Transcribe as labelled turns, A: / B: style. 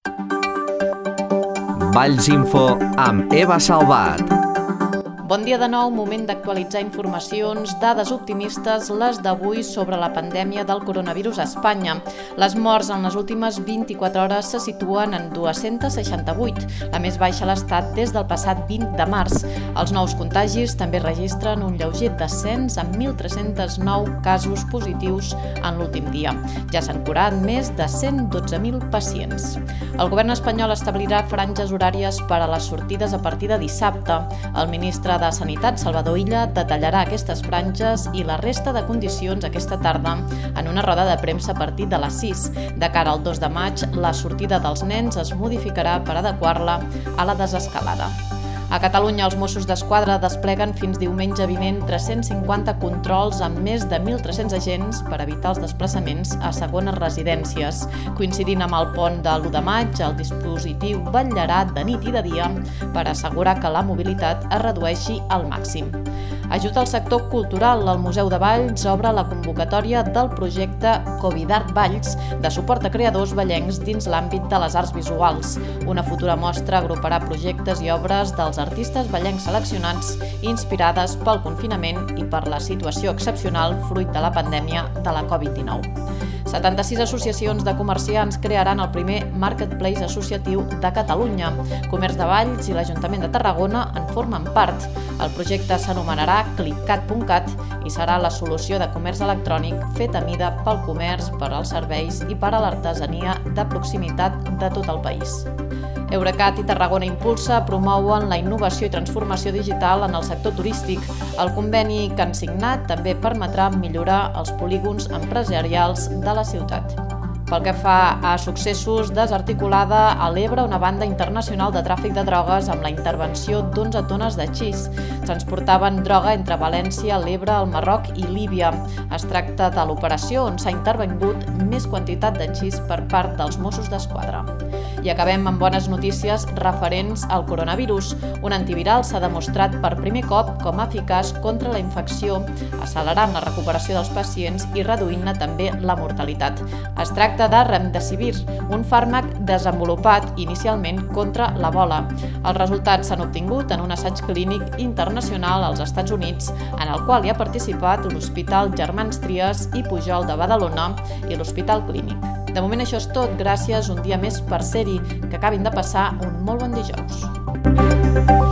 A: Valls Info amb Eva Salvat.
B: Bon dia de nou, moment d'actualitzar informacions, dades optimistes, les d'avui sobre la pandèmia del coronavirus a Espanya. Les morts en les últimes 24 hores se situen en 268, la més baixa a l'estat des del passat 20 de març. Els nous contagis també registren un lleuger descens amb 1.309 casos positius en l'últim dia. Ja s'han curat més de 112.000 pacients. El govern espanyol establirà franges horàries per a les sortides a partir de dissabte. El ministre de Sanitat, Salvador Illa, detallarà aquestes franges i la resta de condicions aquesta tarda en una roda de premsa a partir de les 6. De cara al 2 de maig, la sortida dels nens es modificarà per adequar-la a la desescalada. A Catalunya, els Mossos d'Esquadra despleguen fins diumenge vinent 350 controls amb més de 1.300 agents per evitar els desplaçaments a segones residències. Coincidint amb el pont de l'1 de maig, el dispositiu vetllarà de nit i de dia per assegurar que la mobilitat es redueixi al màxim. Ajut al sector cultural, el Museu de Valls obre la convocatòria del projecte Covidart Valls de suport a creadors vallencs dins l'àmbit de les arts visuals. Una futura mostra agruparà projectes i obres dels artistes vallencs seleccionats inspirades pel confinament i per la situació excepcional fruit de la pandèmia de la Covid-19. 76 associacions de comerciants crearan el primer marketplace associatiu de Catalunya. Comerç de Valls i l'Ajuntament de Tarragona en formen part. El projecte s'anomenarà Clipcat.cat i serà la solució de comerç electrònic fet a mida pel comerç, per als serveis i per a l'artesania de proximitat de tot el país. Eurecat i Tarragona Impulsa promouen la innovació i transformació digital en el sector turístic. El conveni que han signat també permetrà millorar els polígons empresarials de la ciutat. Pel que fa a successos, desarticulada a l'Ebre una banda internacional de tràfic de drogues amb la intervenció d'11 tones de xis. Transportaven droga entre València, l'Ebre, el Marroc i Líbia. Es tracta de l'operació on s'ha intervingut més quantitat de xis per part dels Mossos d'Esquadra. I acabem amb bones notícies referents al coronavirus. Un antiviral s'ha demostrat per primer cop com a eficaç contra la infecció, accelerant la recuperació dels pacients i reduint-ne també la mortalitat. Es tracta de Remdesivir, un fàrmac desenvolupat inicialment contra l'Ebola. Els resultats s'han obtingut en un assaig clínic internacional als Estats Units, en el qual hi ha participat l'Hospital Germans Trias i Pujol de Badalona i l'Hospital Clínic. De moment això és tot, gràcies un dia més per ser-hi, que acabin de passar un molt bon dijous.